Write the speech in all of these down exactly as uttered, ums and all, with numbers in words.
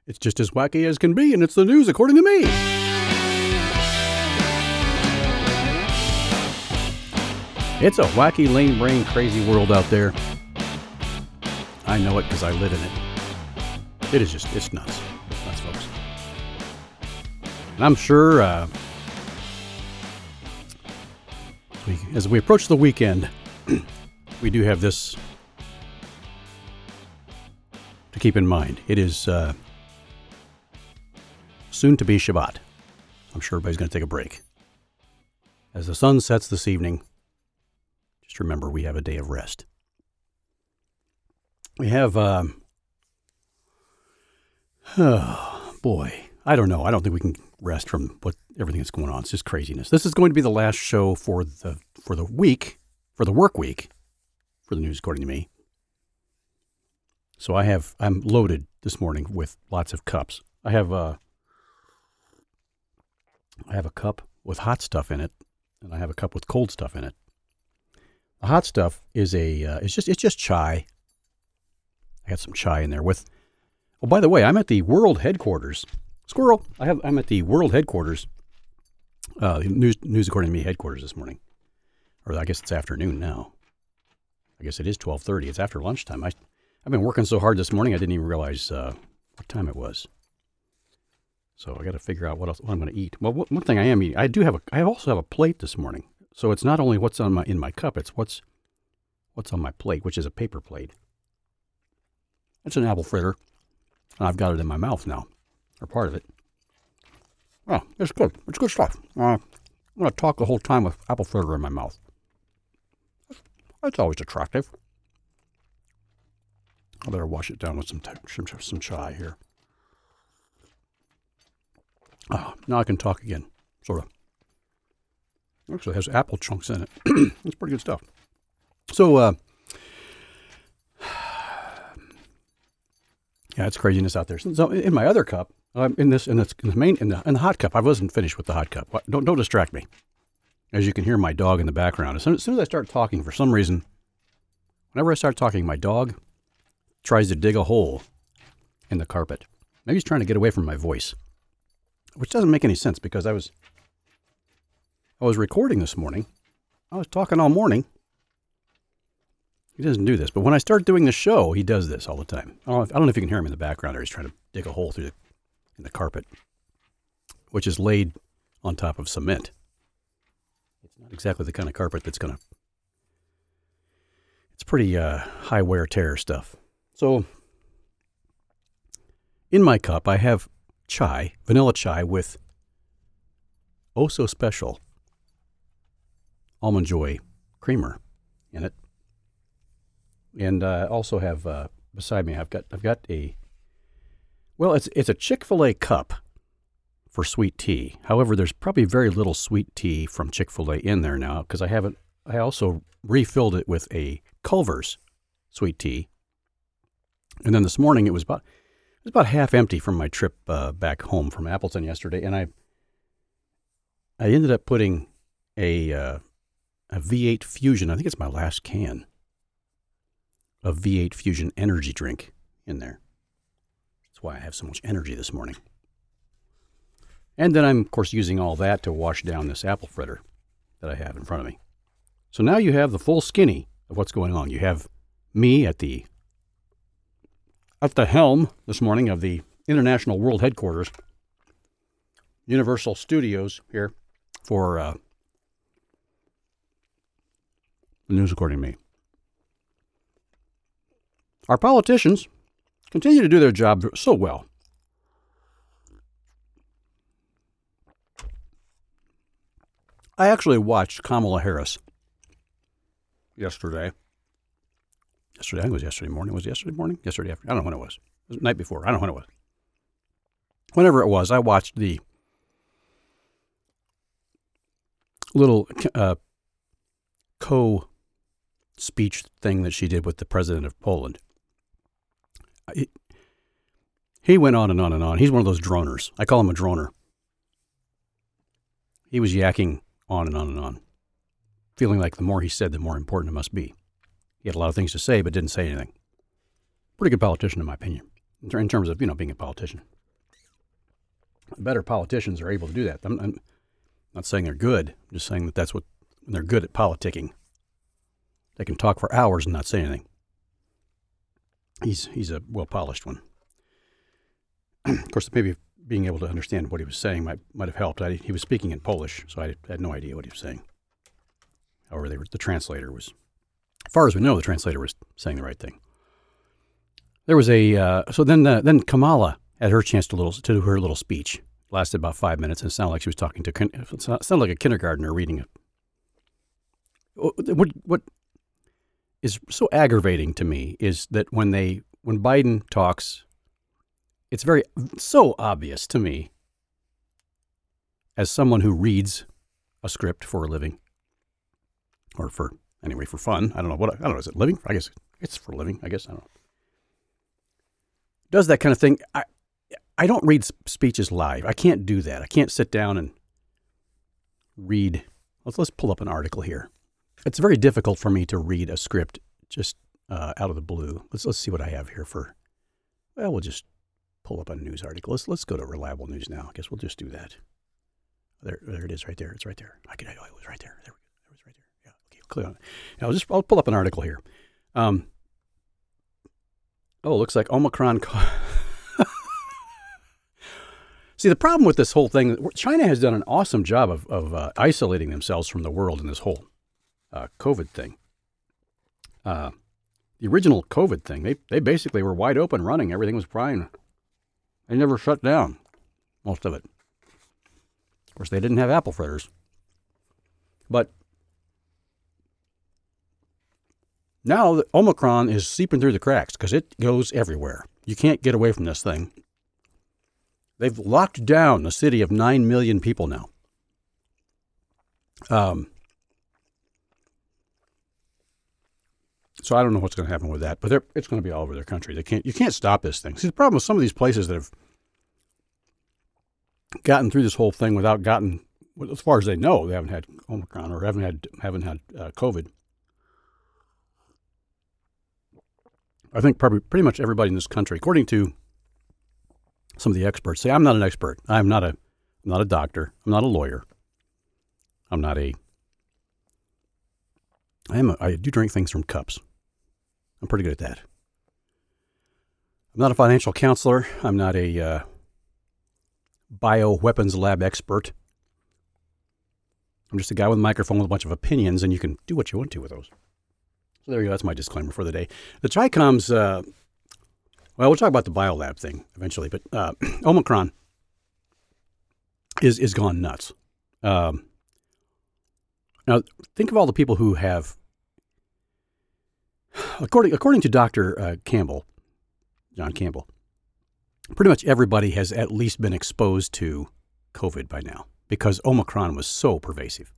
It's just as wacky as can be, and it's the news according to me. It's a wacky, lame brain, crazy world out there. I know it because I live in it. It is just, it's nuts. It's nuts, folks. And I'm sure uh, we, as we approach the weekend, we do have this to keep in mind. It is uh, soon to be Shabbat. I'm sure everybody's going to take a break. As the sun sets this evening, just remember we have a day of rest. We have, um, oh boy, I don't know. I don't think we can rest from what everything that's going on. It's just craziness. This is going to be the last show for the for the week, for the work week, for the news according to me. So I have, I'm loaded this morning with lots of cups. I have a, I have a cup with hot stuff in it, and I have a cup with cold stuff in it. The hot stuff is a, uh, it's just, it's just chai. I got some chai in there with, oh, by the way, I'm at the world headquarters. Squirrel. I have, I'm at the world headquarters, uh, news, news according to me headquarters this morning. Or I guess it's afternoon now. I guess it is twelve thirty. It's after lunchtime. I, I've been working so hard this morning, I didn't even realize uh, what time it was. So I got to figure out what else what I'm going to eat. Well, one thing I am eating, I do have a, I also have a plate this morning. So it's not only what's on my in my cup, it's what's what's on my plate, which is a paper plate. It's an apple fritter, and I've got it in my mouth now, or part of it. Oh, it's good. It's good stuff. Uh, I'm going to talk the whole time with apple fritter in my mouth. That's always attractive. I better wash it down with some, some, some chai here. Oh, now I can talk again, sort of. Actually, it has apple chunks in it. It's pretty good stuff. So, uh, yeah, it's craziness out there. So, in my other cup, um, in this, in this, in the main, in the, in the hot cup, I wasn't finished with the hot cup. Don't, don't distract me. As you can hear my dog in the background. As soon, as soon as I start talking, for some reason, whenever I start talking, my dog tries to dig a hole in the carpet. Maybe he's trying to get away from my voice, which doesn't make any sense because I was, I was recording this morning. I was talking all morning. He doesn't do this, but when I start doing the show, he does this all the time. I don't know if, I don't know if you can hear him in the background, or he's trying to dig a hole through the, in the carpet, which is laid on top of cement. It's not exactly the kind of carpet that's going to, it's pretty uh, high wear tear stuff. So in my cup, I have chai, vanilla chai with oh so special Almond Joy creamer in it. And I uh, also have uh, beside me, I've got I've got a, well, it's it's a Chick-fil-A cup for sweet tea. However, there's probably very little sweet tea from Chick-fil-A in there now because I haven't, I also refilled it with a Culver's sweet tea. And then this morning it was about, it was about half empty from my trip uh, back home from Appleton yesterday. And I, I ended up putting a, uh, a V eight Fusion, I think it's my last can of V eight Fusion energy drink in there. That's why I have so much energy this morning. And then I'm, of course, using all that to wash down this apple fritter that I have in front of me. So now you have the full skinny of what's going on. You have me at the at the helm this morning of the International World Headquarters, Universal Studios here for uh, the news according to me. Our politicians continue to do their job so well. I actually watched Kamala Harris yesterday. Yesterday, I think it was yesterday morning. Was it yesterday morning? Yesterday afternoon. I don't know when it was. It was the night before. I don't know when it was. Whenever it was, I watched the little uh, co-speech thing that she did with the president of Poland. He, he went on and on and on. He's one of those droners. I call him a droner. He was yakking on and on and on, feeling like the more he said, the more important it must be. He had a lot of things to say, but didn't say anything. Pretty good politician, in my opinion, in terms of, you know, being a politician. better politicians are able to do that. I'm, I'm not saying they're good. I'm just saying that that's what they're good at politicking. They can talk for hours and not say anything. He's he's a well-polished one. Of course, maybe being able to understand what he was saying might might have helped. I, he was speaking in Polish, so I had no idea what he was saying. However, they were, the translator was, as far as we know, the translator was saying the right thing. There was a uh, so then uh, then Kamala had her chance to little to do her little speech. It lasted about five minutes, and it sounded like she was talking to it sounded like a kindergartner reading it. What what is so aggravating to me is that when they when Biden talks, it's very so obvious to me as someone who reads a script for a living, or for anyway for fun. I don't know what I don't know. Is it living? I guess it's for a living. I guess I don't know. Does that kind of thing. I I don't read speeches live. I can't do that. I can't sit down and read. Let's let's pull up an article here. It's very difficult for me to read a script just uh, out of the blue. Let's let's see what I have here for. Well, we'll just pull up a news article. Let's let's go to Reliable News now. I guess we'll just do that. There there it is right there. It's right there. I could oh, it was right there. There we go. It was right there. Yeah. Okay. Click on it. Now I'll just I'll pull up an article here. Um. Oh, it looks like Omicron. See, the problem with this whole thing, China has done an awesome job of, of uh, isolating themselves from the world in this whole uh, COVID thing. Uh, the original COVID thing, they they basically were wide open running. Everything was fine. They never shut down, most of it. Of course, they didn't have apple fritters. But now the Omicron is seeping through the cracks because it goes everywhere. You can't get away from this thing. They've locked down a city of nine million people now. Um, so I don't know what's going to happen with that, but it's going to be all over their country. They can't. You can't stop this thing. See, the problem with some of these places that have gotten through this whole thing without gotten, as far as they know, they haven't had Omicron or haven't had haven't had uh, COVID. I think probably pretty much everybody in this country, according to some of the experts, say I'm not an expert. I'm not a I'm not a doctor. I'm not a lawyer. I'm not a. I am. A, I do drink things from cups. I'm pretty good at that. I'm not a financial counselor. I'm not a uh, bioweapons lab expert. I'm just a guy with a microphone with a bunch of opinions, and you can do what you want to with those. So there you go. That's my disclaimer for the day. The Trichoms, uh, well, we'll talk about the biolab thing eventually, but uh, Omicron is is gone nuts. Um, now, think of all the people who have, according according to Doctor Uh, Campbell, John Campbell, pretty much everybody has at least been exposed to COVID by now because Omicron was so pervasive.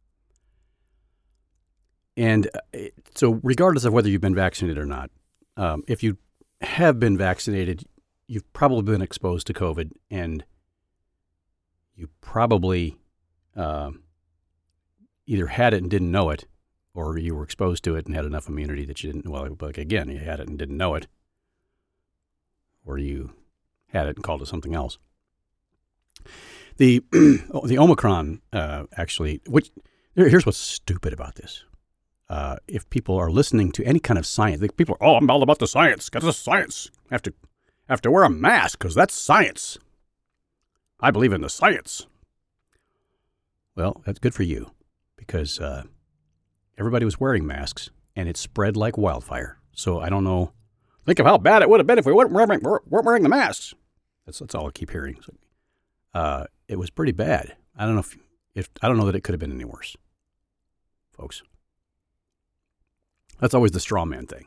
And so regardless of whether you've been vaccinated or not, um, if you have been vaccinated, you've probably been exposed to COVID, and you probably uh, either had it and didn't know it, or you were exposed to it and had enough immunity that you didn't, well, like again, you had it and didn't know it, or you had it and called it something else. The the Omicron, uh, actually, which here's what's stupid about this. Uh, if people are listening to any kind of science, like people are, oh, I'm all about the science. Got the science. I have to, I have to wear a mask because that's science. I believe in the science. Well, that's good for you because uh, everybody was wearing masks and it spread like wildfire. So I don't know. Think of how bad it would have been if we weren't wearing, weren't wearing the masks. That's that's all I keep hearing. So, uh, it was pretty bad. I don't know if, if I don't know that it could have been any worse, folks. That's always the straw man thing.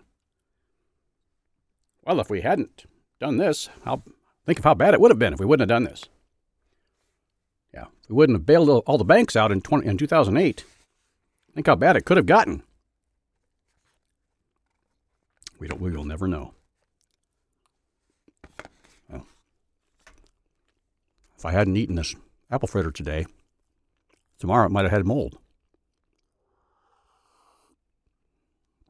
Well, if we hadn't done this, how, think of how bad it would have been if we wouldn't have done this. Yeah, we wouldn't have bailed all the banks out in, twenty, in two thousand eight. Think how bad it could have gotten. We don't. We will never know. Well, if I hadn't eaten this apple fritter today, tomorrow it might have had mold.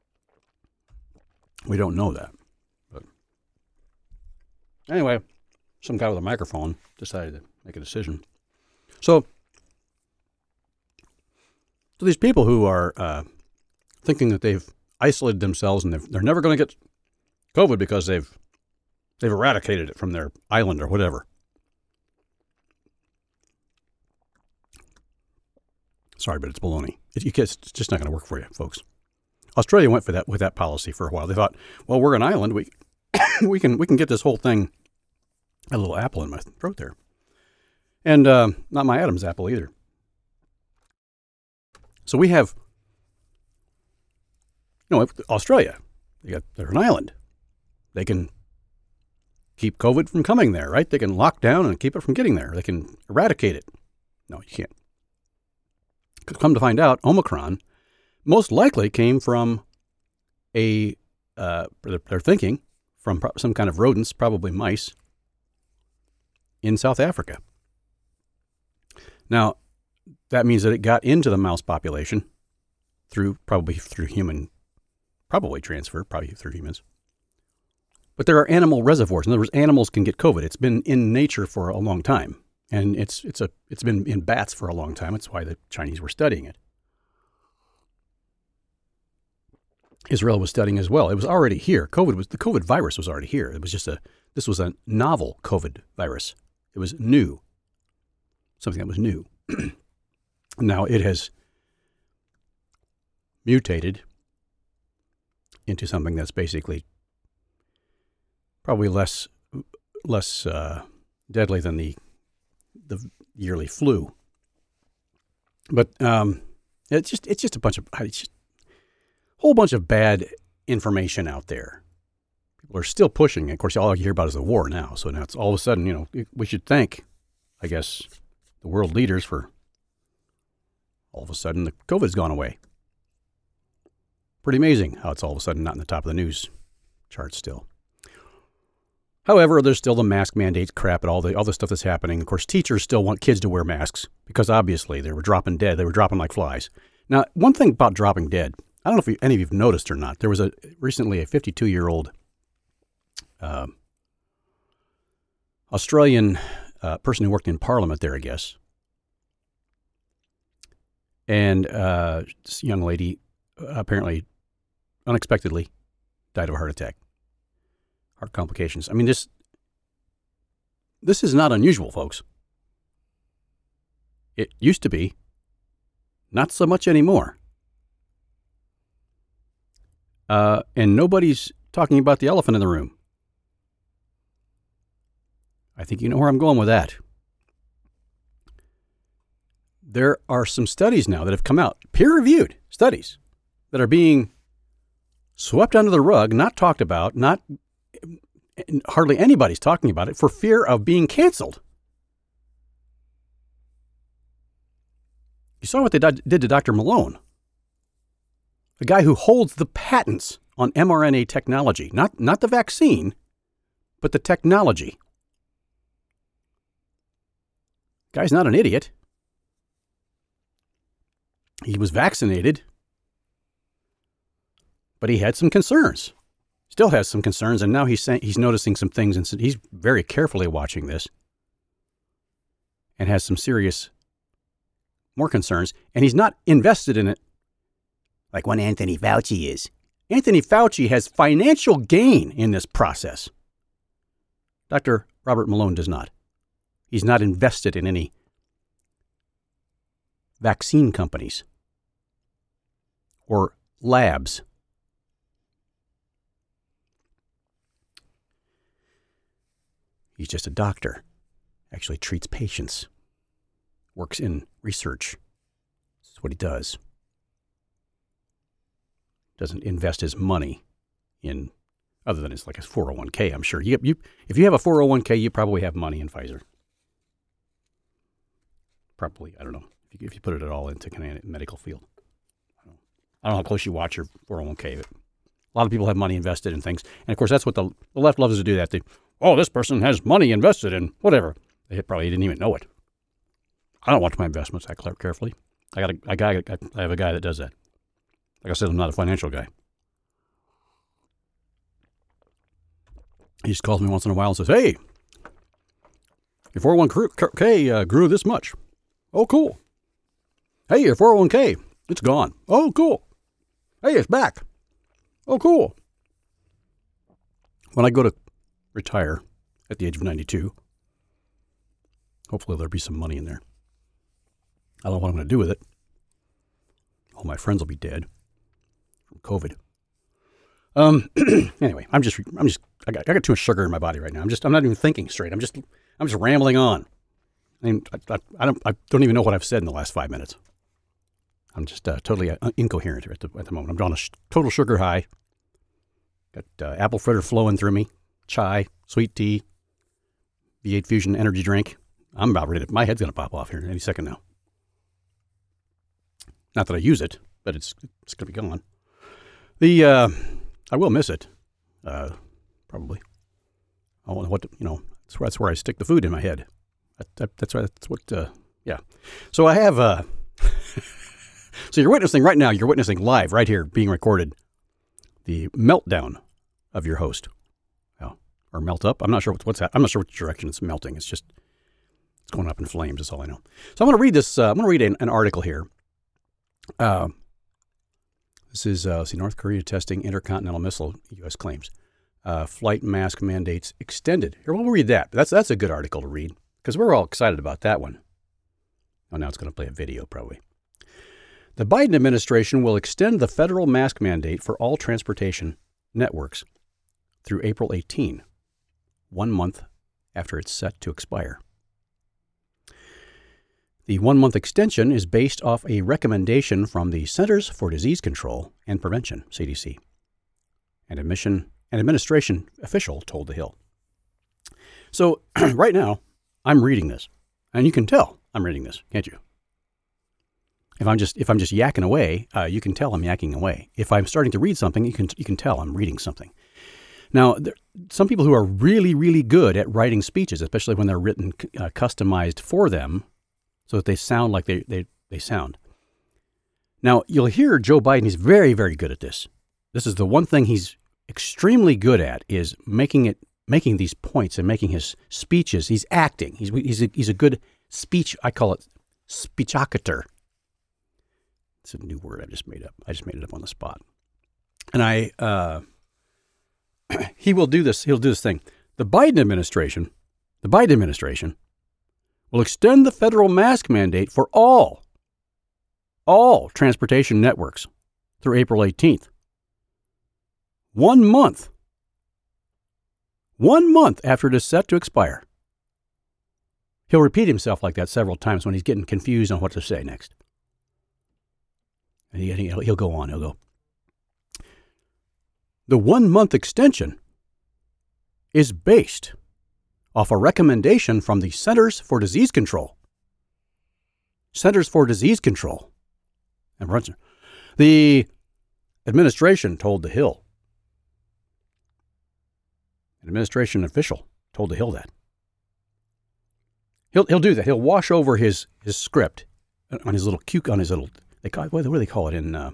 We don't know that. But anyway, some guy with a microphone decided to make a decision. So, so these people who are uh, thinking that they've isolated themselves and they've, they're never going to get COVID because they've they've eradicated it from their island or whatever. Sorry, but it's baloney. It, it's just not going to work for you, folks. Australia went for that with that policy for a while. They thought, well, we're an island. We we can we can get this whole thing. A little apple in my throat there, and uh, not my Adam's apple either. So we have, you know, Australia. They got they're an island. They can keep COVID from coming there, right? They can lock down and keep it from getting there. They can eradicate it. No, you can't. Come to find out, Omicron most likely came from a, uh, they're thinking, from some kind of rodents, probably mice, in South Africa. Now, that means that it got into the mouse population through, probably through human, probably transfer, probably through humans. But there are animal reservoirs. In other words, animals can get COVID. It's been in nature for a long time. And it's it's a it's been in bats for a long time. That's why the Chinese were studying it. Israel was studying as well. It was already here. COVID was the COVID virus was already here. It was just a this was a novel COVID virus. It was new. Something that was new. Now it has mutated into something that's basically probably less less uh, deadly than the the yearly flu. But um, it's just it's just a bunch of it's just a whole bunch of bad information out there. People are still pushing. Of course, all you hear about is the war now. So now it's all of a sudden, you know, we should thank, I guess, the world leaders for all of a sudden the COVID's gone away. Pretty amazing how it's all of a sudden not in the top of the news charts still. However, there's still the mask mandates crap and all the all the stuff that's happening. Of course, teachers still want kids to wear masks because obviously they were dropping dead. They were dropping like flies. Now, one thing about dropping dead, I don't know if you, any of you have noticed or not. There was a recently a fifty-two-year-old uh, Australian uh, person who worked in Parliament there, I guess. And uh, this young lady apparently unexpectedly died of a heart attack. Heart complications. I mean, this this is not unusual, folks. It used to be. Not so much anymore. Uh, and nobody's talking about the elephant in the room. I think you know where I'm going with that. There are some studies now that have come out, peer-reviewed studies, that are being swept under the rug, not talked about, not hardly anybody's talking about it for fear of being canceled. You saw what they did to Doctor Malone, the guy who holds the patents on mRNA technology, not, not the vaccine, but the technology. Guy's not an idiot. He was vaccinated, but he had some concerns. Still has some concerns, and now he's saying he's noticing some things, and he's very carefully watching this, and has some serious more concerns, and he's not invested in it like one Anthony Fauci is. Anthony Fauci has financial gain in this process. Doctor Robert Malone does not. He's not invested in any vaccine companies or labs. He's just a doctor, actually treats patients, works in research. That's what he does. Doesn't invest his money in, other than it's like a four oh one k, I'm sure. You, you, if you have a four oh one k, you probably have money in Pfizer. Probably, I don't know, if you, if you put it at all into kind of medical field. I don't know. I don't know how close you watch your four oh one k, but a lot of people have money invested in things. And of course, that's what the, the left loves to do that. They, oh, this person has money invested in whatever. They probably didn't even know it. I don't watch my investments that carefully. I got a, a guy. I have a guy that does that. Like I said, I'm not a financial guy. He just calls me once in a while and says, "Hey, Your four oh one k uh, grew this much. Oh, cool. Hey, your four oh one k, it's gone. Oh, cool. Hey, it's back. Oh, cool. When I go to retire at the age of ninety-two, hopefully there'll be some money in there. I don't know what I'm going to do with it. All my friends will be dead from COVID. Um. Anyway, I'm just, I'm just, I got, I got too much sugar in my body right now. I'm just, I'm not even thinking straight. I'm just, I'm just rambling on. I mean, I, I, I don't, I don't even know what I've said in the last five minutes. I'm just uh, totally uh, incoherent at the, at the moment. I'm on a sh- total sugar high. Got uh, apple fritter flowing through me, chai, sweet tea, V eight Fusion energy drink. I'm about ready to, my head's going to pop off here any second now. Not that I use it, but it's it's going to be gone. The, uh, I will miss it, uh, probably. I don't know what, to, you know, that's where, that's where I stick the food in my head. That, that, that's, that's what, uh, yeah. So I have, uh, so you're witnessing right now, you're witnessing live right here being recorded, the meltdown of your host. Oh, or melt up. I'm not sure what's, what's that. I'm not sure which direction it's melting. It's just, it's going up in flames. That's all I know. So I'm going to read this, uh, I'm going to read an, an article here. Uh, this is, uh, see, North Korea testing intercontinental missile, U S claims. Uh, flight mask mandates extended. Here, we'll read that. That's, that's a good article to read because we're all excited about that one. Oh, now it's going to play a video probably. The Biden administration will extend the federal mask mandate for all transportation networks through April eighteenth, one month after it's set to expire. The one-month extension is based off a recommendation from the Centers for Disease Control and Prevention, C D C. An admission, an administration official told The Hill. So right now, I'm reading this, and you can tell I'm reading this, can't you? If I'm just if I'm just yakking away, uh, you can tell I'm yakking away. If I'm starting to read something, you can you can tell I'm reading something. Now, there, some people who are really really good at writing speeches, especially when they're written uh, customized for them, so that they sound like they, they, they sound. Now, you'll hear Joe Biden, he's very, very good at this. This is the one thing he's extremely good at is making it, making these points and making his speeches. He's acting. He's, he's, a, he's a good speech, I call it speechacator. It's a new word I just made up. I just made it up on the spot. And I, uh, he will do this, he'll do this thing. The Biden administration, the Biden administration, will extend the federal mask mandate for all, all transportation networks through April eighteenth. One month. One month after it is set to expire. He'll repeat himself like that several times when he's getting confused on what to say next. And he, he'll, he'll go on. He'll go, the one-month extension is based off a recommendation from the Centers for Disease Control. Centers for Disease Control. And the administration told The Hill. An administration official told The Hill that. He'll he'll do that. He'll wash over his, his script on his little cue, on his little, they call, what do they call it in, uh,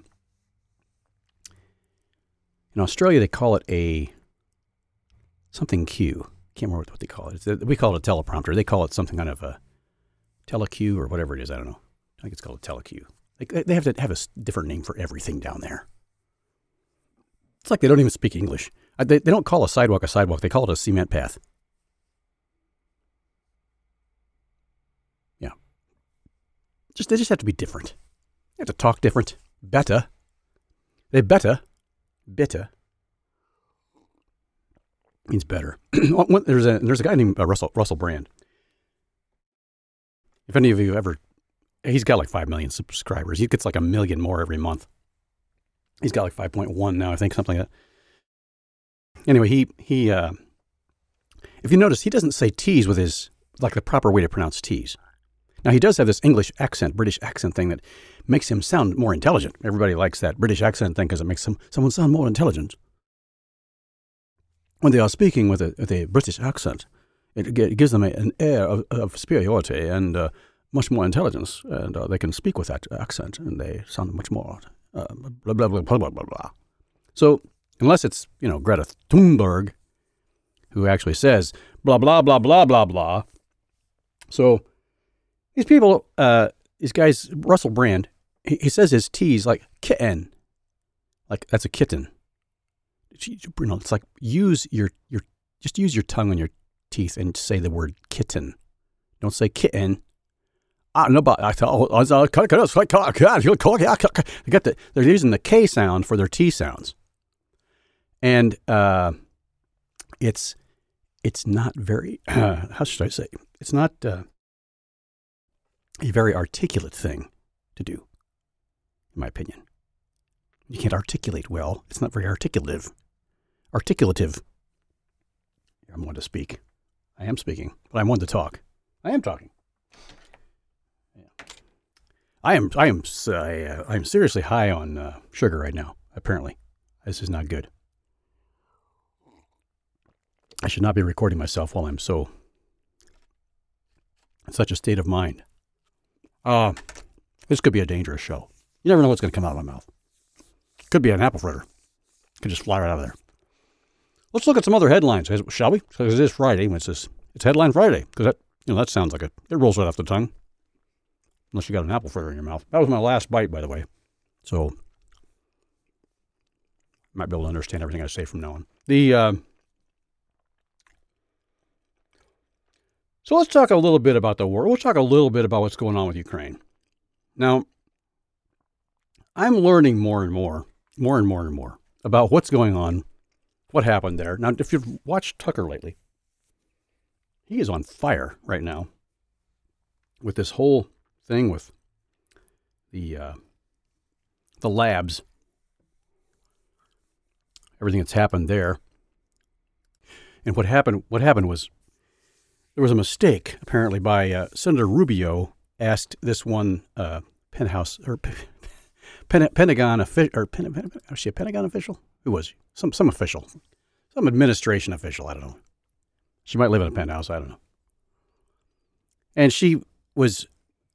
in Australia, they call it a something cue. Can't remember what they call it. It's, we call it a teleprompter. They call it something kind of a telecue or whatever it is. I don't know. I think it's called a telecue. They, they have to have a different name for everything down there. It's like they don't even speak English. They, they don't call a sidewalk a sidewalk. They call it a cement path. Yeah. Just They just have to be different. They have to talk different. Better. They better. Better. Means better. there's a there's a guy named uh, Russell Russell Brand. If any of you ever, he's got like five million subscribers. He gets like a million more every month. He's got like five point one now, I think, something like that. Anyway, he he. Uh, if you notice, he doesn't say T's with his like the proper way to pronounce T's. Now he does have this English accent, British accent thing that makes him sound more intelligent. Everybody likes that British accent thing because it makes some someone sound more intelligent. When they are speaking with a, with a British accent, it, it gives them a, an air of, of superiority and uh, much more intelligence, and uh, they can speak with that accent, and they sound much more uh, blah, blah, blah, blah, blah, blah, blah. So, unless it's, you know, Greta Thunberg, who actually says blah, blah, blah, blah, blah, blah, So these people, uh, these guys, Russell Brand, he, he says his T's like kitten, like that's a kitten. You know, it's like use your your just use your tongue on your teeth and say the word kitten. Don't say kitten. I don't know about I thought oh, they got the they're using the K sound for their T sounds, and uh, it's it's not very uh, how should I say it's not uh, a very articulate thing to do, in my opinion. You can't articulate well. It's not very articulative. Articulative. I'm one to speak. I am speaking, but I'm one to talk. I am talking. Yeah. I am. I am. Uh, I am seriously high on uh, sugar right now. Apparently, this is not good. I should not be recording myself while I'm so in such a state of mind. Uh, this could be a dangerous show. You never know what's going to come out of my mouth. Could be an apple fritter. Could just fly right out of there. Let's look at some other headlines, shall we? Because it is Friday. It's just, it's Headline Friday. Because that, you know, that sounds like a, it rolls right off the tongue. Unless you got an apple fritter in your mouth. That was my last bite, by the way. So, might be able to understand everything I say from now on. The, uh, so let's talk a little bit about the war. We'll talk a little bit about what's going on with Ukraine. Now, I'm learning more and more, more and more and more about what's going on. What happened there? Now, if you've watched Tucker lately, he is on fire right now with this whole thing with the uh, the labs, everything that's happened there. And what happened? What happened was there was a mistake apparently by uh, Senator Rubio. Asked this one uh, Penthouse or Pen- Pentagon official or Pen- Pen- was she a Pentagon official? Who was she? Some some official, some administration official. I don't know. She might live in a penthouse. I don't know. And she was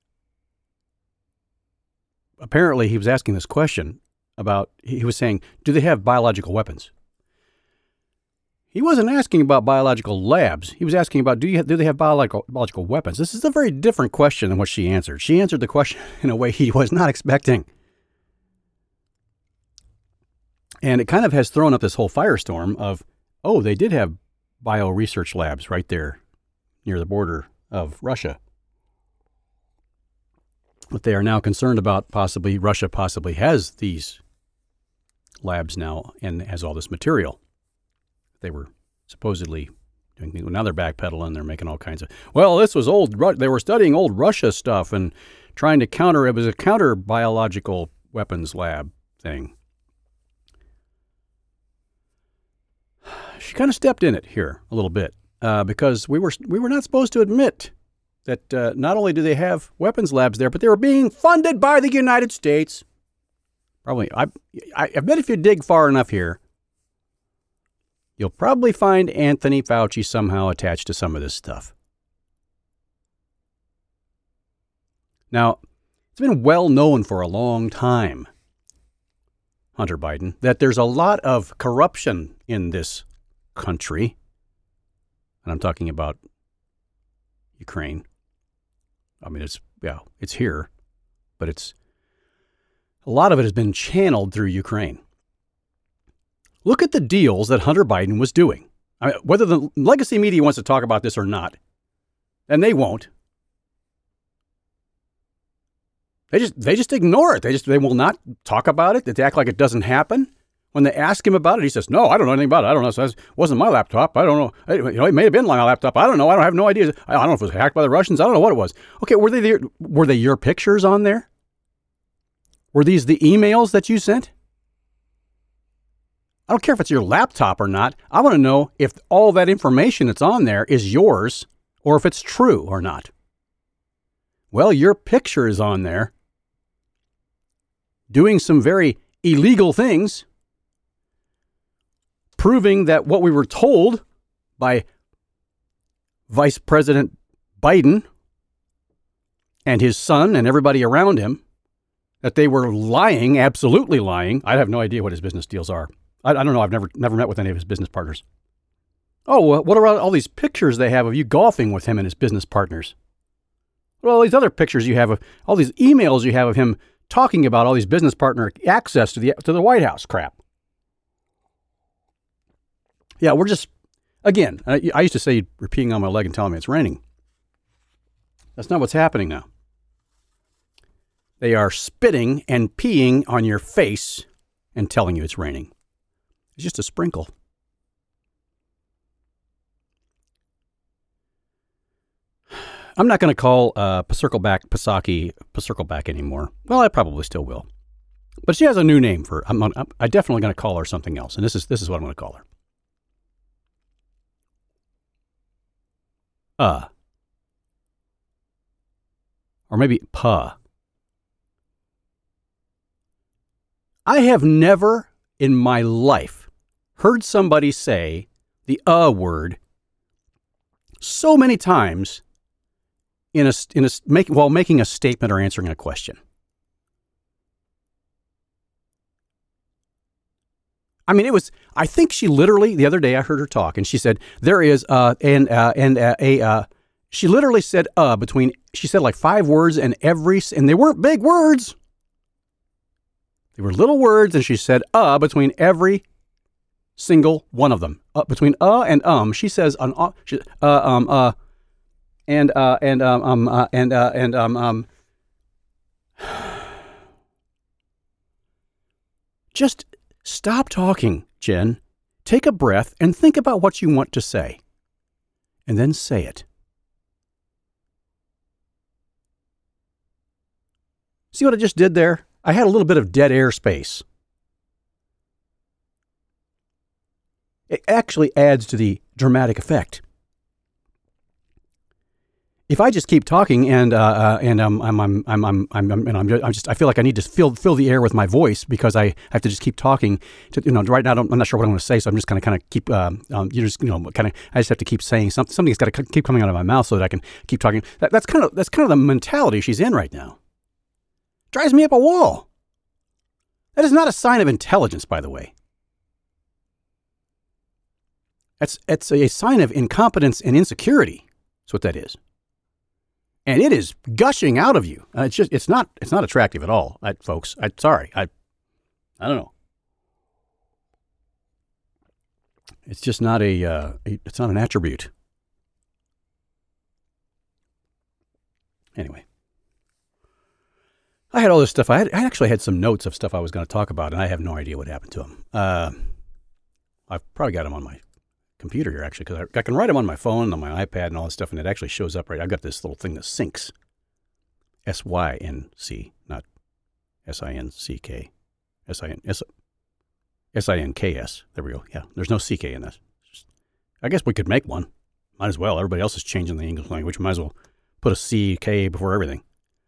apparently he was asking this question about. He was saying, "Do they have biological weapons?" He wasn't asking about biological labs. He was asking about do you have, do they have biological biological weapons? This is a very different question than what she answered. She answered the question in a way he was not expecting. And it kind of has thrown up this whole firestorm of, oh, they did have bio research labs right there near the border of Russia. But they are now concerned about possibly, Russia possibly has these labs now and has all this material. They were supposedly doing things. Now they're backpedaling. They're making all kinds of, well, this was old, they were studying old Russia stuff and trying to counter, it was a counter biological weapons lab thing. She kind of stepped in it here a little bit uh, because we were we were not supposed to admit that uh, not only do they have weapons labs there, but they were being funded by the United States. Probably, I, I, I bet if you dig far enough here, you'll probably find Anthony Fauci somehow attached to some of this stuff. Now, it's been well known for a long time, Hunter Biden, that there's a lot of corruption in this country, and I'm talking about Ukraine. I mean, it's, yeah, it's here, but it's, a lot of it has been channeled through Ukraine. Look at the deals that Hunter Biden was doing. I mean, whether the legacy media wants to talk about this or not, and they won't. They just, they just ignore it. They just, they will not talk about it. They act like it doesn't happen. When they ask him about it, he says, no, I don't know anything about it. I don't know. It wasn't my laptop. I don't know. You know, it may have been my laptop. I don't know. I don't have no idea. I don't know if it was hacked by the Russians. I don't know what it was. Okay, were they there, were they your pictures on there? Were these the emails that you sent? I don't care if it's your laptop or not. I want to know if all that information that's on there is yours or if it's true or not. Well, your picture is on there doing some very illegal things, proving that what we were told by Vice President Biden and his son and everybody around him, that they were lying, absolutely lying. I have no idea what his business deals are. I, I don't know. I've never never met with any of his business partners. Oh, well, what about all these pictures they have of you golfing with him and his business partners? Well, all these other pictures you have of, all these emails you have of him talking about all these business partner access to the to the White House crap. Yeah, we're just, again, I, I used to say you're peeing on my leg and telling me it's raining. That's not what's happening now. They are spitting and peeing on your face and telling you it's raining. It's just a sprinkle. I'm not going to call uh, Circleback Pasaki Circleback anymore. Well, I probably still will. But she has a new name for. I'm, I'm, I'm definitely going to call her something else, and this is this is what I'm going to call her. Uh. Or maybe puh. I have never in my life heard somebody say the uh word so many times in a in a make while making a statement or answering a question. I mean, it was. I think she literally the other day I heard her talk, and she said there is uh and uh and uh, a uh. She literally said uh between. She said like five words, and every and they weren't big words. They were little words, and she said uh between every single one of them. Uh, between uh and um, she says an uh, she, uh um uh and uh and um um uh, and uh and um um. Just stop talking, Jen. Take a breath and think about what you want to say, and then say it. See what I just did there? I had a little bit of dead air space. It actually adds to the dramatic effect. If I just keep talking and uh, uh, and um, I'm I'm I'm I'm I'm I'm, and I'm, just, I'm just I feel like I need to fill fill the air with my voice because I have to just keep talking. To, you know, right now I don't, I'm not sure what I'm going to say, so I'm just going to kind of keep um, um, you just you know kind of I just have to keep saying something. Something's got to keep coming out of my mouth so that I can keep talking. That, that's kind of that's kind of the mentality she's in right now. Drives me up a wall. That is not a sign of intelligence, by the way. That's it's a sign of incompetence and insecurity. That's what that is. And it is gushing out of you. Uh, it's just it's not it's not attractive at all, I, folks. I sorry. I I don't know. It's just not a, uh, a it's not an attribute. Anyway. I had all this stuff. I, had, I actually had some notes of stuff I was going to talk about, and I have no idea what happened to them. Uh, I've probably got them on my computer here, actually, because I, I can write them on my phone, on my iPad, and all this stuff, and it actually shows up right. I've got this little thing that syncs. S Y N C, not S I N C K. S I N S S I N K S. There we go. Yeah, there's no C K in this. Just, I guess we could make one. Might as well. Everybody else is changing the English language. Might as well put a C, K before everything.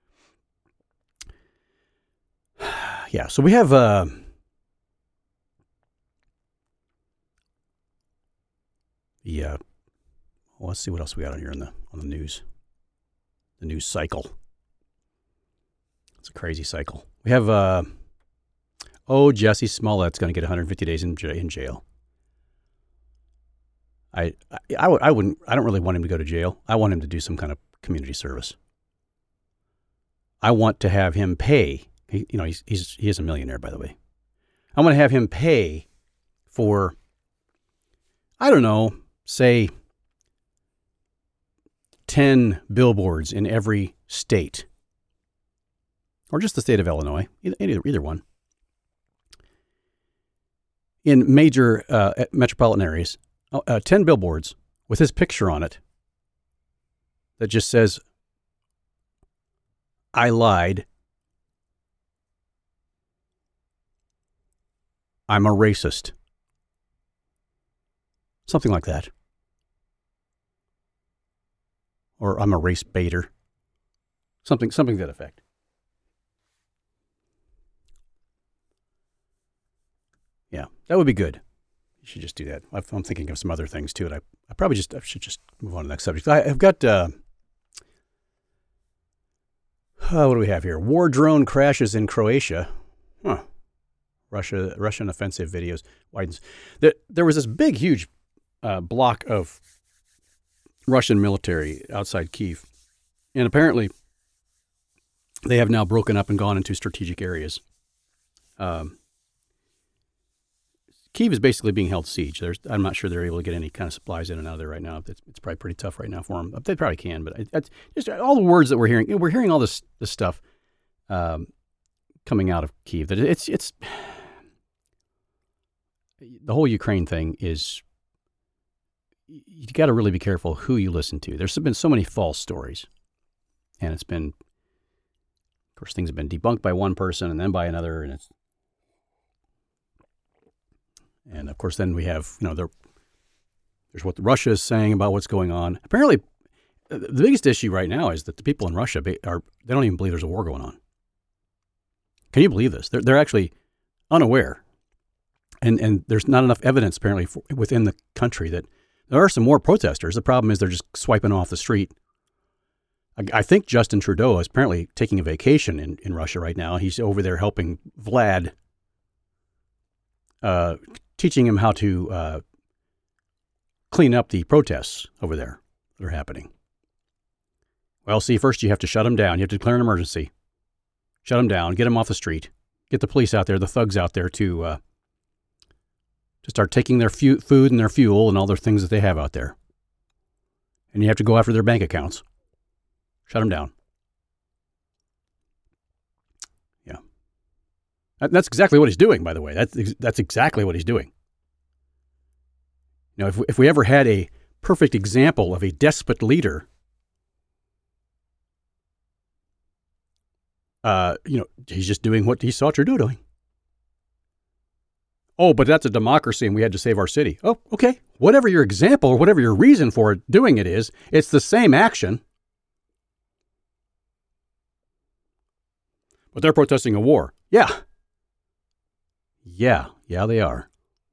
Yeah, so we have, uh, yeah, well, let's see what else we got on here on the, on the news, the news cycle. It's a crazy cycle. We have, uh, oh, Jesse Smollett's going to get one hundred fifty days in, in jail. I, I, I, w- I wouldn't, I don't really want him to go to jail. I want him to do some kind of community service. I want to have him pay. He, you know, he's, he's he is a millionaire, by the way. I'm going to have him pay for, I don't know, say ten billboards in every state, or just the state of Illinois, either either one, in major uh, metropolitan areas. Uh, ten billboards with his picture on it that just says, "I lied. I'm a racist." Something like that. Or I'm a race baiter. Something, something to that effect. Yeah, that would be good. You should just do that. I'm thinking of some other things too. And I, I probably just I should just move on to the next subject. I, I've got, uh, uh, what do we have here? War drone crashes in Croatia. Huh. Russia, Russian offensive videos widens. There, there was this big, huge uh, block of Russian military outside Kyiv. And apparently they have now broken up and gone into strategic areas. Um, Kyiv is basically being held siege. There's, I'm not sure they're able to get any kind of supplies in and out of there right now. It's, it's probably pretty tough right now for them. They probably can, but it, it's just all the words that we're hearing. We're hearing all this this stuff um, coming out of Kyiv. That it's it's the whole Ukraine thing is. You got to really be careful who you listen to. There's been so many false stories, and it's been, of course, things have been debunked by one person and then by another, and it's. And of course, then we have, you know, there, there's what Russia is saying about what's going on. Apparently, the biggest issue right now is that the people in Russia are, they don't even believe there's a war going on. Can you believe this? They're, they're actually unaware. And, and there's not enough evidence, apparently, for, within the country that there are some more protesters. The problem is they're just swiping off the street. I, I think Justin Trudeau is apparently taking a vacation in, in Russia right now. He's over there helping Vlad, uh, teaching him how to uh, clean up the protests over there that are happening. Well, see, first you have to shut them down. You have to declare an emergency. Shut them down. Get them off the street. Get the police out there, the thugs out there to uh, to start taking their fu- food and their fuel and all their things that they have out there. And you have to go after their bank accounts. Shut them down. Yeah. That, that's exactly what he's doing, by the way. That's that's exactly what he's doing. You know, if if we ever had a perfect example of a despot leader, uh, you know, he's just doing what he saw Trudeau doing. Oh, but that's a democracy and we had to save our city. Oh, okay. Whatever your example or whatever your reason for doing it is, it's the same action. But they're protesting a war. Yeah. Yeah. Yeah, they are.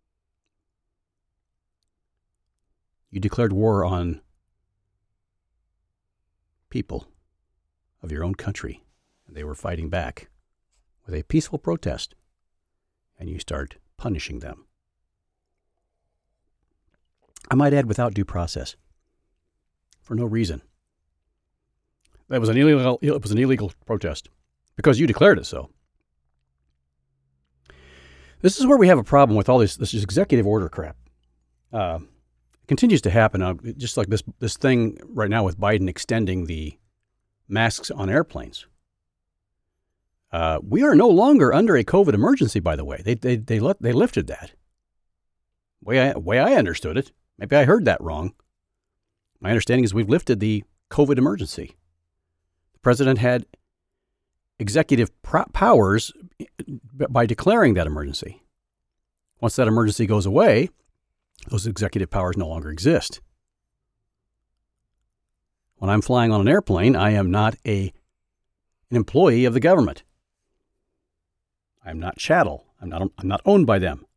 You declared war on people of your own country. And they were fighting back with a peaceful protest. And you start punishing them. I might add, without due process. For no reason. That was an illegal, it was an illegal protest. Because you declared it so. This is where we have a problem with all this, this executive order crap. Uh, it continues to happen. Uh, just like this, this thing right now with Biden extending the masks on airplanes. Uh, we are no longer under a COVID emergency, by the way. They they they let they lifted that. Way I way I understood it. Maybe I heard that wrong. My understanding is we've lifted the COVID emergency. The president had executive pro- powers by declaring that emergency. Once that emergency goes away, those executive powers no longer exist. When I'm flying on an airplane, I am not a an employee of the government. I'm not chattel. I'm not I'm not owned by them.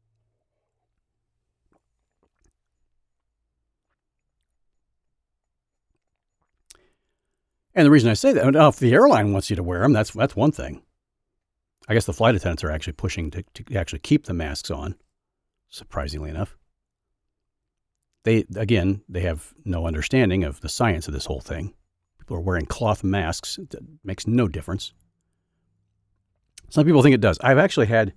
And the reason I say that, if the airline wants you to wear them, that's that's one thing. I guess the flight attendants are actually pushing to, to actually keep the masks on, surprisingly enough. They, again, they have no understanding of the science of this whole thing. People are wearing cloth masks. It makes no difference. Some people think it does. I've actually had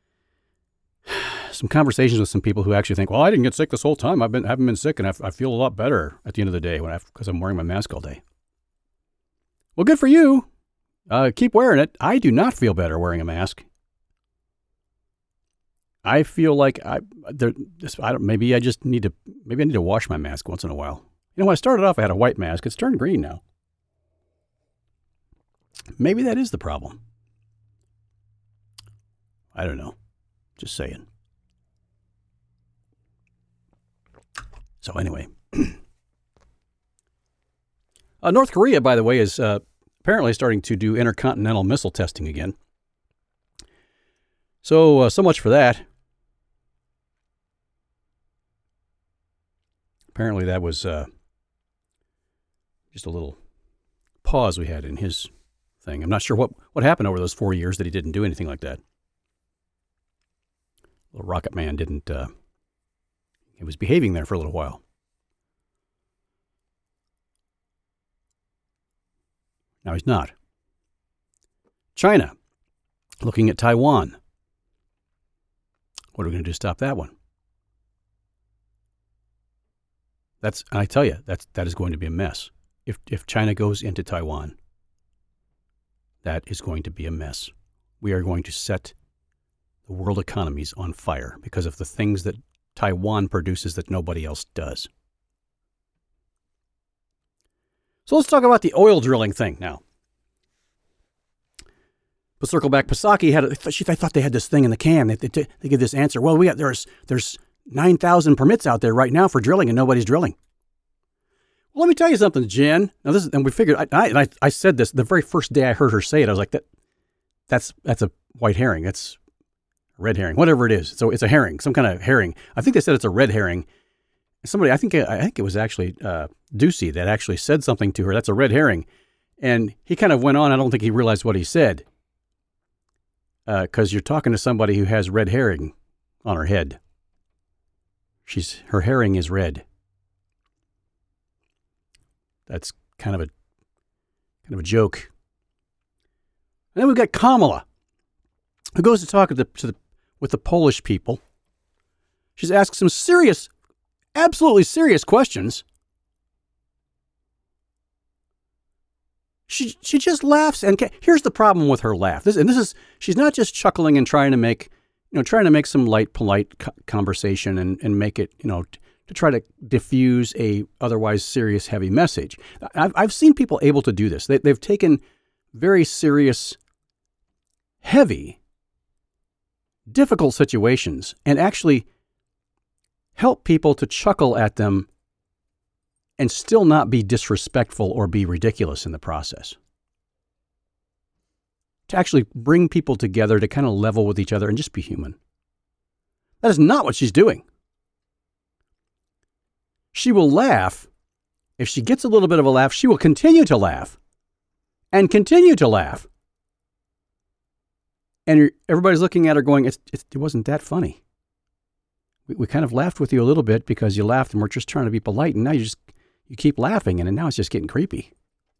some conversations with some people who actually think, well, I didn't get sick this whole time. I've been haven't been sick, and I, I feel a lot better at the end of the day when I because I'm wearing my mask all day. Well, good for you. Uh, keep wearing it. I do not feel better wearing a mask. I feel like I, there, this, I don't, maybe I just need to, maybe I need to wash my mask once in a while. You know, when I started off, I had a white mask. It's turned green now. Maybe that is the problem. I don't know. Just saying. So anyway. uh, North Korea, by the way, is uh, apparently starting to do intercontinental missile testing again. So, uh, so much for that. Apparently that was uh, just a little pause we had in his thing. I'm not sure what, what happened over those four years that he didn't do anything like that. Little Rocket Man didn't, uh, he was behaving there for a little while. Now he's not. China, looking at Taiwan. What are we going to do to stop that one? That's, and I tell you, that's, that is going to be a mess. If, if China goes into Taiwan, that is going to be a mess. We are going to set the world economies on fire because of the things that Taiwan produces that nobody else does. So let's talk about the oil drilling thing now. But circle back, Psaki had, a, she, I thought they had this thing in the can. They, they, they give this answer. Well, we got, there's, there's nine thousand permits out there right now for drilling and nobody's drilling. Well, let me tell you something, Jen. Now this is, and we figured, I, I, I, I said this the very first day I heard her say it. I was like, that, that's, that's a white herring. That's a red herring, whatever it is. So it's a herring, some kind of herring. I think they said it's a red herring. Somebody, I think, I think it was actually uh, Ducey that actually said something to her. That's a red herring. And he kind of went on. I don't think he realized what he said. Because uh, you're talking to somebody who has red herring on her head. She's her herring is red. That's kind of a kind of a joke. And then we've got Kamala, who goes to talk to the, to the, with the Polish people. She's asked some serious, absolutely serious questions. She she just laughs, and here's the problem with her laugh. This and this is she's not just chuckling and trying to make, you know, trying to make some light, polite co- conversation and, and make it, you know, t- to try to diffuse a otherwise serious, heavy message. I've I've seen people able to do this. They, they've taken very serious, heavy, difficult situations and actually help people to chuckle at them and still not be disrespectful or be ridiculous in the process. To actually bring people together to kind of level with each other and just be human. That is not what she's doing. She will laugh. If she gets a little bit of a laugh, she will continue to laugh and continue to laugh. And everybody's looking at her going, it's, it's, it wasn't that funny. We, we kind of laughed with you a little bit because you laughed and we're just trying to be polite. And now you just You keep laughing, and now it's just getting creepy.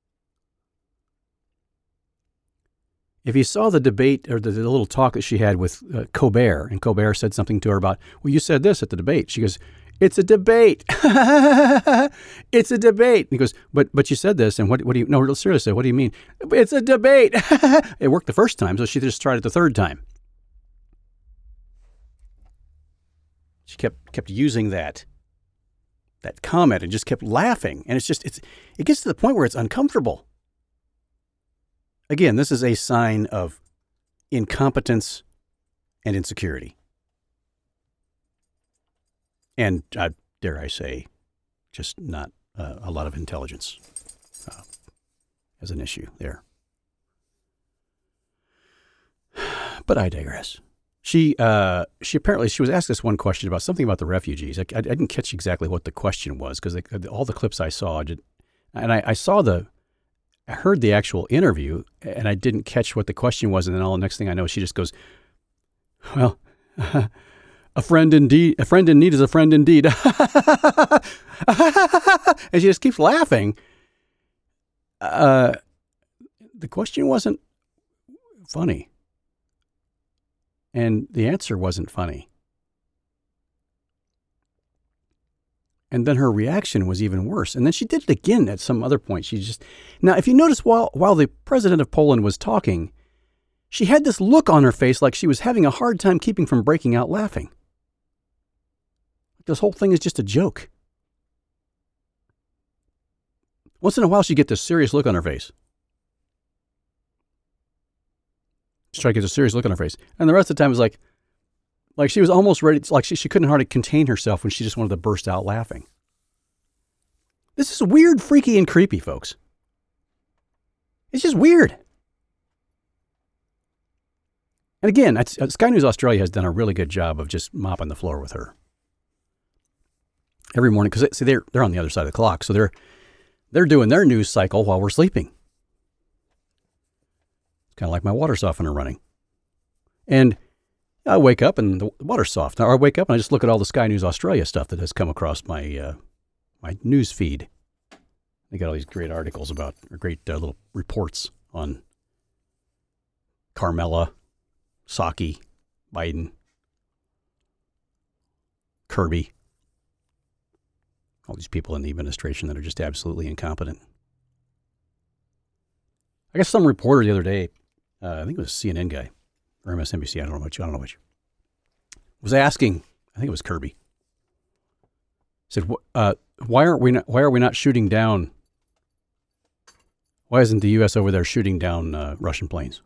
If you saw the debate or the, the little talk that she had with uh, Colbert, and Colbert said something to her about, well, you said this at the debate. She goes, it's a debate. It's a debate. And he goes, but but you said this, and what what do you, no, seriously, what do you mean? It's a debate. It worked the first time, so she just tried it the third time. She kept kept using that. that comment and just kept laughing. And it's just, it's, it gets to the point where it's uncomfortable. Again, this is a sign of incompetence and insecurity. And uh, dare I say, just not uh, a lot of intelligence uh, as an issue there. But I digress. She uh, she apparently, she was asked this one question about something about the refugees. I, I, I didn't catch exactly what the question was because all the clips I saw, I did, and I, I saw the, I heard the actual interview and I didn't catch what the question was. And then all the next thing I know, she just goes, well, a friend indeed, a friend in need is a friend indeed. And she just keeps laughing. Uh, the question wasn't funny. And the answer wasn't funny. And then her reaction was even worse. And then she did it again at some other point. She just, now, if you notice, while while the president of Poland was talking, she had this look on her face like she was having a hard time keeping from breaking out laughing. This whole thing is just a joke. Once in a while, she'd get this serious look on her face. She'd try to get a serious look on her face. And the rest of the time it was like, like she was almost ready, like she, she couldn't hardly contain herself when she just wanted to burst out laughing. This is weird, freaky, and creepy, folks. It's just weird. And again, Sky News Australia has done a really good job of just mopping the floor with her. Every morning, because see, they're, they're on the other side of the clock, so they're they're doing their news cycle while we're sleeping. It's kind of like my water softener running. And I wake up and the water's soft. Or I wake up and I just look at all the Sky News Australia stuff that has come across my uh, my news feed. They got all these great articles about, or great uh, little reports on Carmella, Psaki, Biden, Kirby, all these people in the administration that are just absolutely incompetent. I guess some reporter the other day, uh, I think it was a C N N guy or M S N B C, I don't know which, I don't know which, was asking, I think it was Kirby, said, uh, "Why aren't we not? Why are we not shooting down? Why isn't the U S over there shooting down uh, Russian planes?"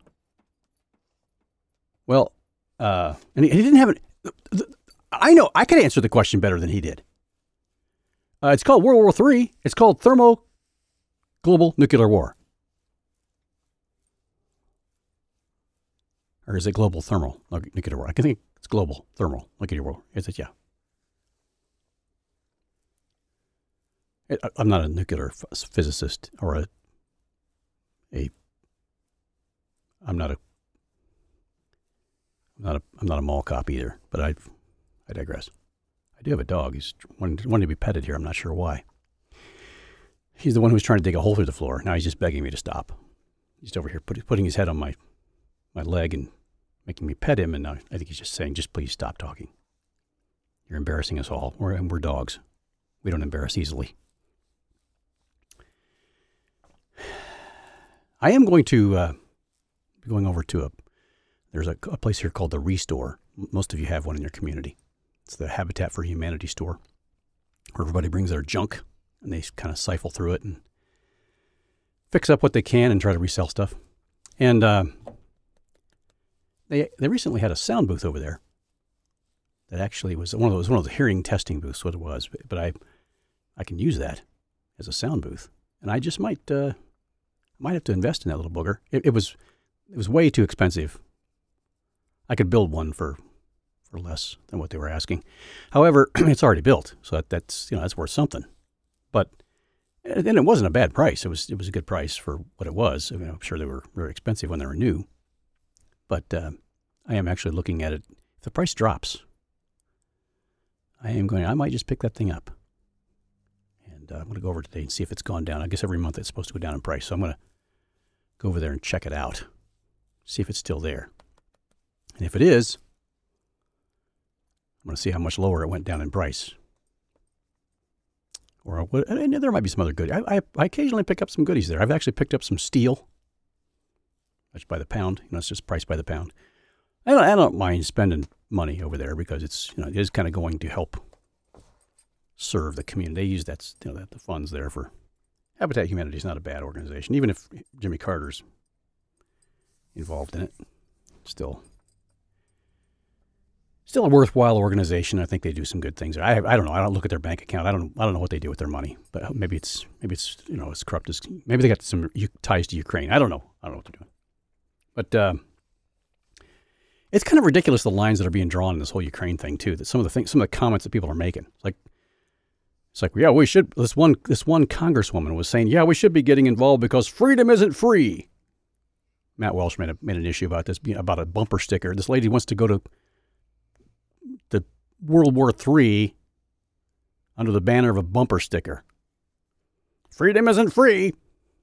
Well, uh, and he, he didn't have it. I know I could answer the question better than he did. Uh, it's called World War Three. It's called thermo global nuclear war, or is it global thermal nuclear war? I can think it's global thermal nuclear war. Is it? Yeah. I'm not a nuclear physicist or a, a I'm not a, I'm not a, I'm not a mall cop either, but I, I digress. I do have a dog. He's wanting, wanting to be petted here. I'm not sure why. He's the one who's trying to dig a hole through the floor. Now he's just begging me to stop. He's over here put, putting his head on my, my leg and making me pet him. And now I think he's just saying, just please stop talking. You're embarrassing us all. We're, we're dogs. We don't embarrass easily. I am going to uh, be going over to a, there's a, a place here called the Restore. Most of you have one in your community. It's the Habitat for Humanity store, where everybody brings their junk and they kind of siphon through it and fix up what they can and try to resell stuff. And uh, they they recently had a sound booth over there that actually was one of those one of those hearing testing booths. What it was, but I I can use that as a sound booth, and I just might. Uh, Might have to invest in that little booger. It, it was, it was way too expensive. I could build one for, for less than what they were asking. However, it's already built, so that, that's you know that's worth something. But then it wasn't a bad price. It was it was a good price for what it was. I mean, I'm sure they were very expensive when they were new. But uh, I am actually looking at it. If the price drops, I am going. I might just pick that thing up. And uh, I'm going to go over today and see if it's gone down. I guess every month it's supposed to go down in price, so I'm going to go over there and check it out, see if it's still there. And if it is, I'm going to see how much lower it went down in price. Or what, and there might be some other good. I, I, I occasionally pick up some goodies there. I've actually picked up some steel. That's by the pound. You know, it's just priced by the pound. I don't, I don't mind spending money over there because it's you know it is kind of going to help serve the community. They use that you know that the funds there for. Habitat Humanity is not a bad organization, even if Jimmy Carter's involved in it. Still, still a worthwhile organization. I think they do some good things. I I don't know. I don't look at their bank account. I don't I don't know what they do with their money. But maybe it's maybe it's you know as corrupt as maybe they got some ties to Ukraine. I don't know. I don't know what they're doing. But uh, it's kind of ridiculous the lines that are being drawn in this whole Ukraine thing too. That some of the things, some of the comments that people are making, it's like. It's like, yeah, we should, this one this one congresswoman was saying, yeah, we should be getting involved because freedom isn't free. Matt Walsh made, a, made an issue about this, about a bumper sticker. This lady wants to go to the World War Three under the banner of a bumper sticker. Freedom isn't free.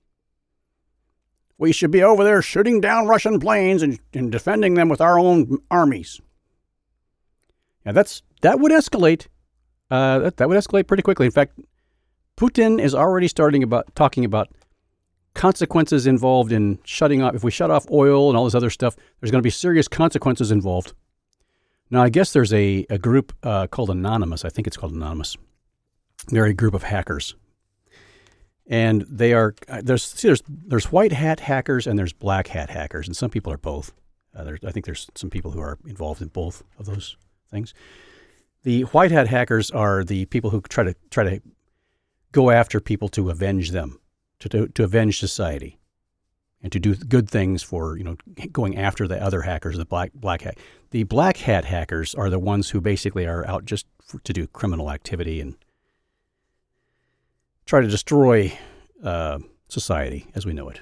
We should be over there shooting down Russian planes and, and defending them with our own armies. Yeah, that's that would escalate. Uh, that, that would escalate pretty quickly. In fact, Putin is already starting about talking about consequences involved in shutting off. If we shut off oil and all this other stuff, there's going to be serious consequences involved. Now, I guess there's a, a group uh, called Anonymous. I think it's called Anonymous. They're a group of hackers. And they are, there's see, there's there's white hat hackers and there's black hat hackers, and some people are both. Uh, there's, I think there's some people who are involved in both of those things. The white hat hackers are the people who try to try to go after people to avenge them, to to, to avenge society, and to do good things for you know going after the other hackers. The black black hat, the black hat hackers are the ones who basically are out just for, to do criminal activity and try to destroy uh, society as we know it.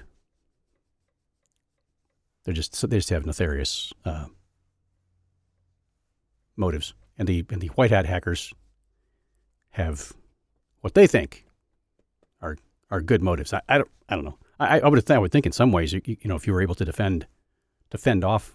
They're just they just have nefarious uh, motives. And the and the white hat hackers have what they think are are good motives. I, I don't I don't know. I I would I would think in some ways you, you know if you were able to defend to fend off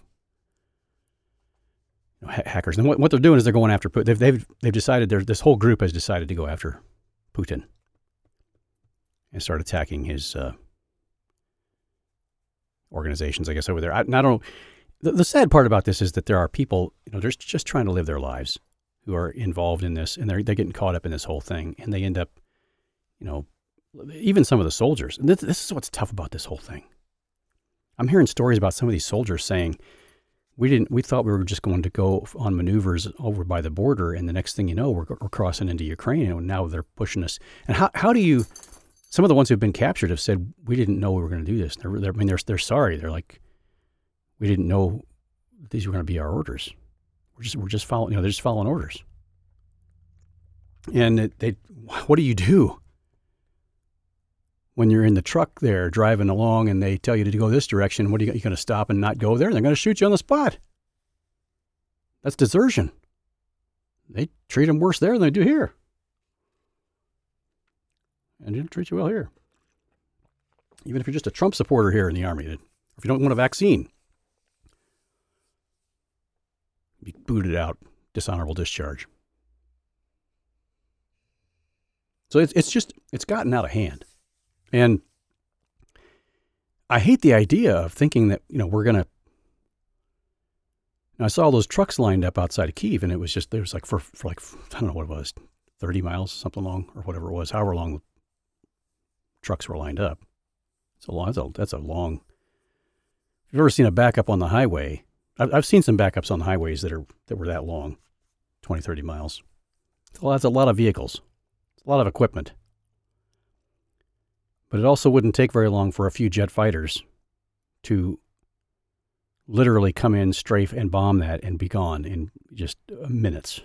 you know, ha- hackers. And what, what they're doing is they're going after Putin. They've they've they've decided this whole group has decided to go after Putin and start attacking his uh, organizations, I guess, over there. I, and I don't know. The, the sad part about this is that there are people, you know, they're just trying to live their lives who are involved in this, and they're they're getting caught up in this whole thing, and they end up, you know, even some of the soldiers. And this, this is what's tough about this whole thing. I'm hearing stories about some of these soldiers saying, we didn't, we thought we were just going to go on maneuvers over by the border, and the next thing you know, we're, we're crossing into Ukraine, and now they're pushing us. And how how do you? Some of the ones who've been captured have said, we didn't know we were going to do this. They're, they're, I mean, they're they're sorry. They're like, we didn't know these were going to be our orders. We're just we're just following. You know, they're just following orders. And it, they, what do you do when you're in the truck there driving along and they tell you to go this direction? What are you, you going to stop and not go there? They're going to shoot you on the spot. That's desertion. They treat them worse there than they do here. And didn't treat you well here. Even if you're just a Trump supporter here in the Army, or if you don't want a vaccine, be booted out, dishonorable discharge. So it's it's just, it's gotten out of hand. And I hate the idea of thinking that, you know, we're going to, I saw all those trucks lined up outside of Kyiv, and it was just, there was like, for, for like, I don't know what it was, thirty miles, something long, or whatever it was, however long the trucks were lined up. It's a long, that's a, that's a long, if you've ever seen a backup on the highway, I've, I've seen some backups on the highways that are, that were that long, twenty, thirty miles. Well, that's a lot of vehicles. A lot of equipment. But it also wouldn't take very long for a few jet fighters to literally come in, strafe, and bomb that and be gone in just minutes.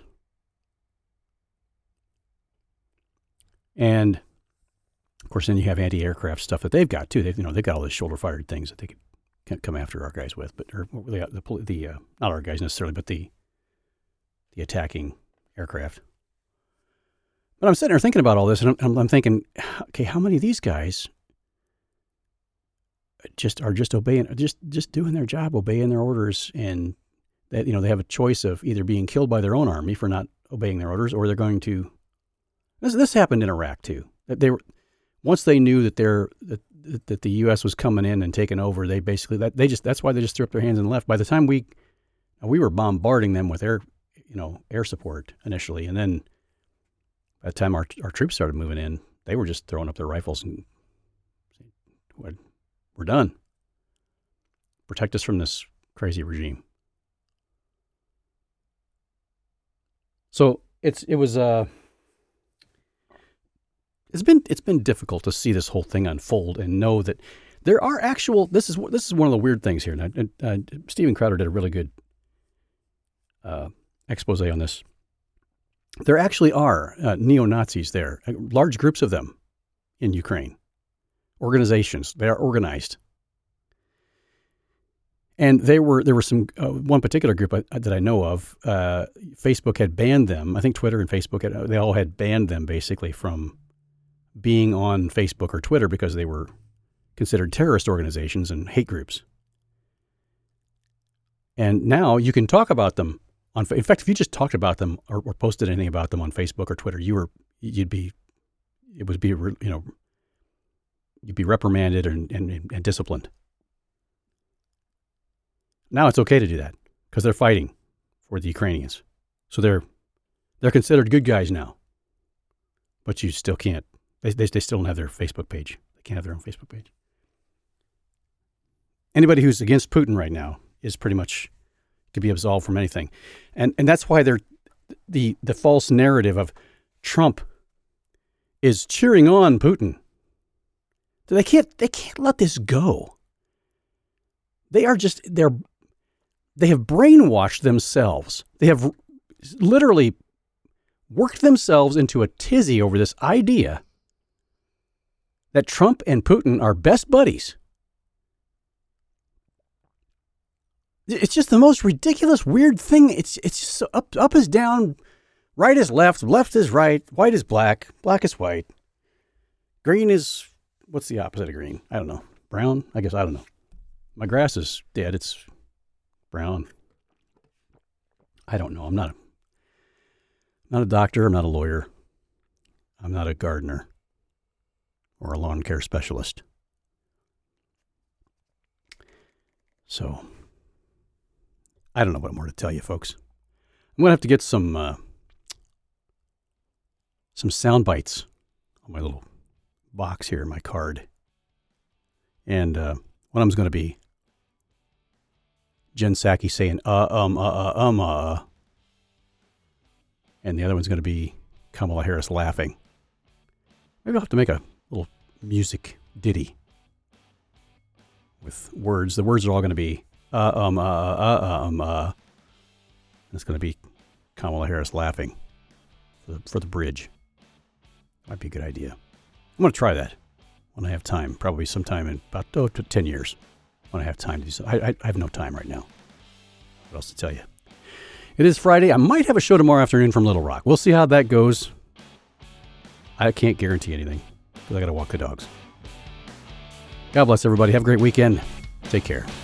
And, of course, then you have anti-aircraft stuff that they've got, too. They've, you know, they've got all these shoulder-fired things that they could can't come after our guys with. But or, the, the, the uh, not our guys necessarily, but the the attacking aircraft. But I'm sitting there thinking about all this, and I'm, I'm thinking, okay, how many of these guys just are just obeying, just just doing their job, obeying their orders, and that, you know, they have a choice of either being killed by their own army for not obeying their orders, or they're going to. This this happened in Iraq too. That they were once they knew that they're that that the U S was coming in and taking over, they basically that they just that's why they just threw up their hands and left. By the time we we were bombarding them with air, you know, air support initially, and then. By the time our our troops started moving in, they were just throwing up their rifles and saying, we're done. Protect us from this crazy regime. So it's it was uh it's been it's been difficult to see this whole thing unfold and know that there are actual. This is this is one of the weird things here. Now, uh, Steven Crowder did a really good uh, expose on this. There actually are uh, neo-Nazis there, large groups of them in Ukraine. Organizations, they are organized. And they were there were some, uh, one particular group I, that I know of, uh, Facebook had banned them. I think Twitter and Facebook, had, they all had banned them basically from being on Facebook or Twitter because they were considered terrorist organizations and hate groups. And now you can talk about them. On, in fact, if you just talked about them or, or posted anything about them on Facebook or Twitter, you were, you'd be, it would be, you know, you'd be reprimanded and, and, and disciplined. Now it's okay to do that because they're fighting for the Ukrainians. So they're, they're considered good guys now, but you still can't, they, they, they still don't have their Facebook page. They can't have their own Facebook page. Anybody who's against Putin right now is pretty much could be absolved from anything. And and that's why they're the the false narrative of Trump is cheering on Putin. They can't they can't let this go. They are just they're they have brainwashed themselves. They have literally worked themselves into a tizzy over this idea that Trump and Putin are best buddies. It's just the most ridiculous, weird thing. It's it's just so up up is down, right is left, left is right, white is black, black is white, green is, what's the opposite of green? I don't know. Brown? I guess I don't know. My grass is dead. It's brown. I don't know. I'm not a, not a doctor. I'm not a lawyer. I'm not a gardener or a lawn care specialist. So, I don't know what more to tell you, folks. I'm going to have to get some uh, some sound bites on my little box here, my card. And uh, one of them's going to be Jen Psaki saying, uh, um, uh, uh, um, uh. And the other one's going to be Kamala Harris laughing. Maybe I'll have to make a little music ditty with words. The words are all going to be, uh, um, uh, uh, uh, um, uh. And it's going to be Kamala Harris laughing for the, for the bridge. Might be a good idea. I'm going to try that when I have time, probably sometime in about oh, to ten years when I have time to do so. I, I, I have no time right now. What else to tell you? It is Friday. I might have a show tomorrow afternoon from Little Rock. We'll see how that goes. I can't guarantee anything because I got to walk the dogs. God bless everybody. Have a great weekend. Take care.